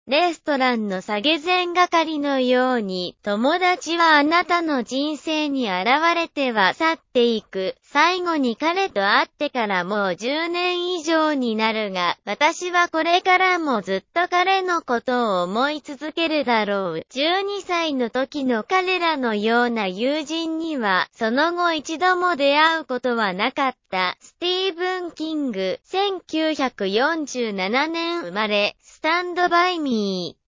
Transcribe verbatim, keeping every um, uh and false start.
レストランの下げ膳係のように、友達はあなたの人生に現れては去っていく。最後に彼と会ってからもうじゅうねん以上になるが、私はこれからもずっと彼のことを思い続けるだろう。じゅうにさいの時の彼らのような友人には、その後一度も出会うことはなかった。スティーブン・キング、せんきゅうひゃくよんじゅうななねん生まれ、スタンドバイミー。